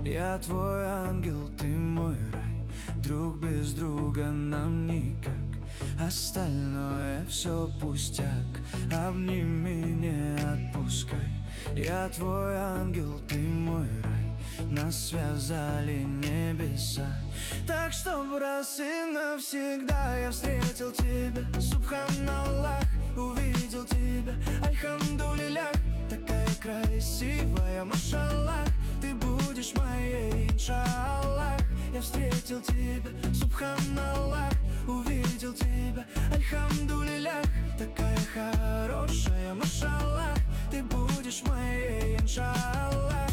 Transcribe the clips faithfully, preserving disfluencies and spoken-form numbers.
Я твой ангел, ты мой рай. Друг без друга нам никак. Остальное все пустяк. Обними, не отпускай. Я твой ангел, ты мой рай. Нас связали небеса. Так что раз и навсегда я встретил тебя. Субханаллах, увидел тебя. Альхамдулиллях, такая красивая, машаллах. Ты будешь моей, иншаллах. Я встретил тебя, субханаллах, увидел тебя. Альхамдулиллях, такая хорошая, машаллах. Ты будешь моей, иншаллах.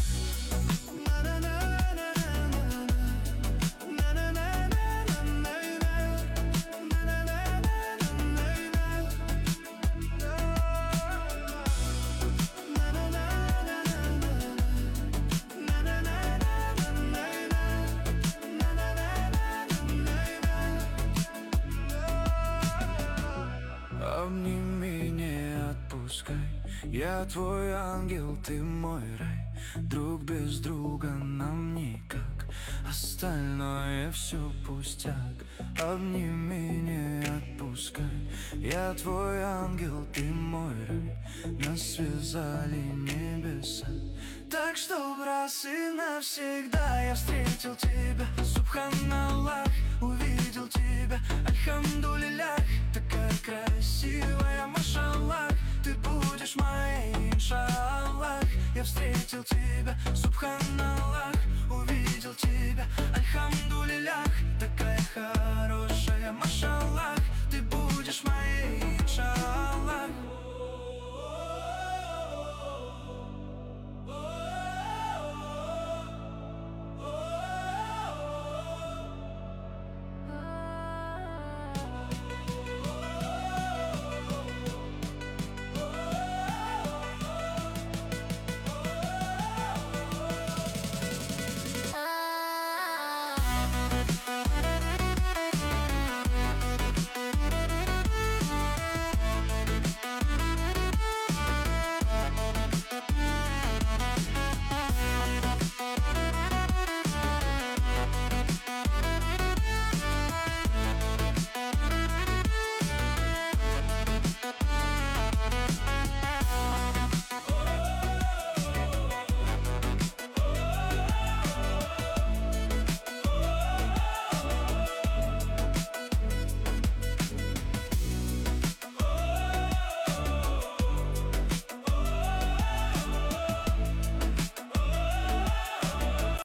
Обними, не отпускай. Я твой ангел, ты мой рай. Друг без друга нам никак. Остальное все пустяк. Обними, не отпускай. Я твой ангел, ты мой рай. Нас связали небеса. Так что раз и навсегда я встретил тебя. Субханаллах, увидел тебя. Альхамдулиллях, такая красивая, машаллах. Ты будешь моей, иншаллах. Я встретил тебя, субханаллах,